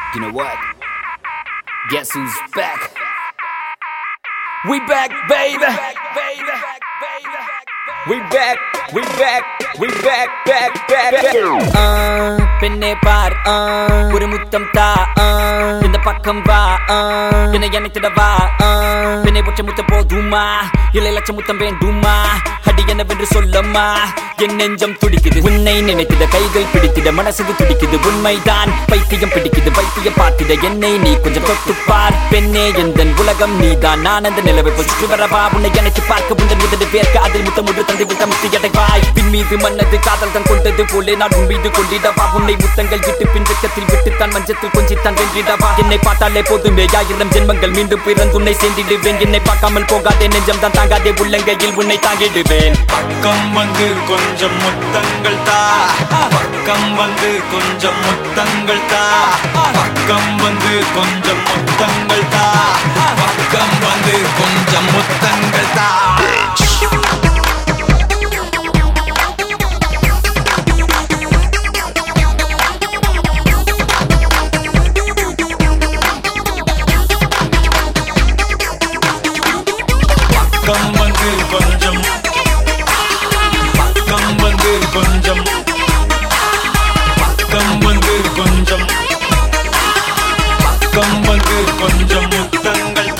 You know what? Guess who's back? We back, baby. We back, we back, we back, back. பெண்ணே பார் ஒரு முத்தம் தா இந்த பக்கம் வா என்னை அணைத்திடவா பெண்ணை ஒற்றை முத்தம் போதுமா இல்லை லட்சம் முத்தம் வேண்டுமா அடி என்னவென்று சொல்லம்மா என் நெஞ்சம் துடிக்குது உன்னை நினைத்திட கைகள் பிடித்திட மனசு துடிக்குது உண்மைதான் பைத்தியம் பிடிக்குது பைத்தியம் பார்த்திட என்னை நீ கொஞ்சம் தொட்டுப்பார் பெண்ணே எந்தன் உலகம் நீதான் நான் அந்த நிலவை சுற்றி வரவா உன்னை எனக்கு பார்க்க உந்தன் உதடு பேர்க்க அதில் முத்தம் ஒன்று தந்தை விட்ட முத்தி அடைவாய் பின் மீது மன்னது காதல் தான் கொண்டது போலே நான் உன் மீது கொண்டிடவா உன்னை முத்தங்கள் விட்டு பின் வெக்கத்தில் விட்டுத்தான் மஞ்சத்தில் கொஞ்சித்தான் வென்றிடவா என்னை பார்த்தாலே போதுமே 1000 ஜென்மங்கள் மீண்டும் பிறந்து உன்னை சேர்ந்திடுவேன் என்னை பார்க்காமல் போகாதே நெஞ்சம் தான் தாங்காதே உள்ளங்கையில் உன்னை தாங்கிடுவேன் பக்கம் வந்து கொஞ்சம் முத்தங்கள் தா பக்கம் வந்து கொஞ்சம் முத்தங்கள் தா பக்கம் வந்து கொஞ்சம் முத்தங்கள் தா பக்கம் வந்து கொஞ்சம் முத்தங்கள் தா பக்கம் வந்து கொஞ்சம் பக்கம் வந்து கொஞ்சம் பக்கம் வந்து கொஞ்சம் பக்கம் வந்து கொஞ்சம் முத்தங்கள்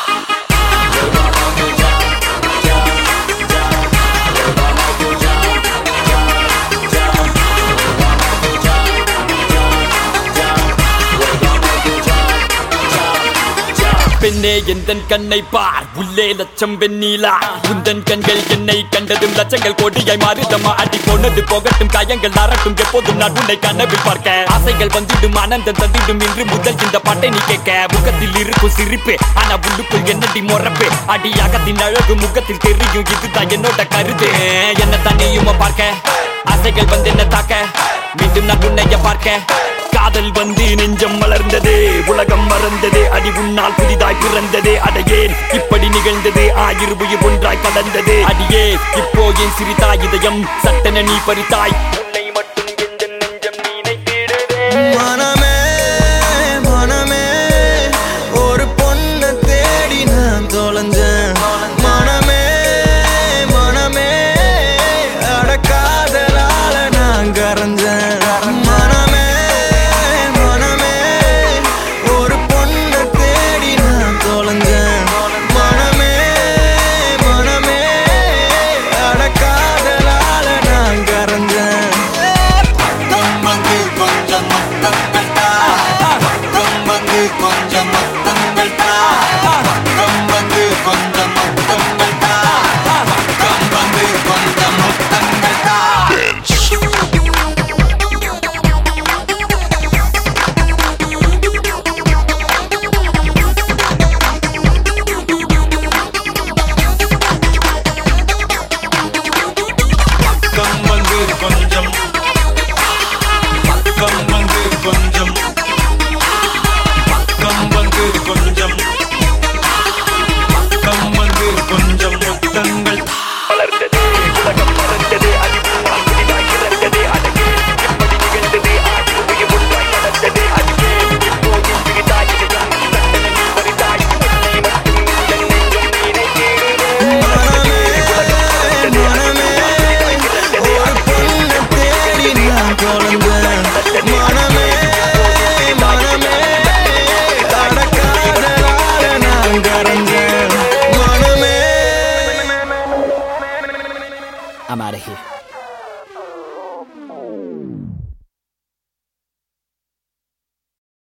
பெண்ணே எந்தன் கண்ணை பார் உள்ளே லட்சம் வெண்ணிலா உந்தன் கண்கள் என்னை கண்டதும் லட்சங்கள் கோடியாய் மாறுதமா அடி போனது போகட்டும் காயங்கள் நாரட்டும் எப்போதும் நான் உன்னை கனவில் பார்க்க ஆசைகள் வந்திடும் ஆனந்தம் தந்திடும் இன்று முதல் இந்த பாட்டை நீ கேட்க முகத்தில் இருக்கும் சிரிப்பு ஆனா உள்ளுக்குள் என்னடி மொறப்பு அடியாகத்தின் அழகு முகத்தில் தெரியும் இதுதான் என்னோட கருத்து என்ன தண்ணியுமா பார்க்க ஆசைகள் வந்து என்ன தாக்க மீண்டும் நான் உன்னைய பார்க்க காதல் வந்து நெஞ்சம் மலர்ந்தது உலகம் மறந்தது அடி உன்னால் புதிதாய் பிறந்தது அடையேன் இப்படி நிகழ்ந்தது 1000 உயிர் ஒன்றாய் கலந்தது அடியே இப்போ என் சிரித்தாய் இதயம் சட்டென நீ பறித்தாய் உன்னை மட்டும் எந்த நெஞ்சம் நினைத்திடுதே மனமே மனமே ஒரு பொண்ணை தேடி நான் தொலைஞ்சேன் மனமே மனமே அடக்காதலால நான் கரைஞ்சேன் கொஞ்சம் முத்தங்கள் தா பக்கம் வந்து கொஞ்சம் முத்தங்கள் தா பக்கம் வந்து கொஞ்சம் முத்தங்கள் தா பக்கம் வந்து கொஞ்சம் பக்கம் வந்து கொஞ்சம் பக்கம் வந்து கொஞ்சம் பக்கம் வந்து கொஞ்சம் முத்தங்கள் மலர்ந்தது உலகம் மறந்தது அடி உன்னால் புதிதாய் பிறந்தது அடையே எப்படி நிகழ்ந்தது 1000 உயிர் ஒன்றாய் கலந்தது அடியே இப்போ என் சிரித்தாய் இதயம் சட்டென நீ பறித்தாய் உன்னை மட்டும் எந்த நெஞ்சம் நினைத்திடுதே மனமே ஒரு பொண்ணை தேடி நான் தொலைஞ்சேன் மனமே மனமே அடக்காதலால நான் கரைஞ்சேன் மனமே I'm out of here.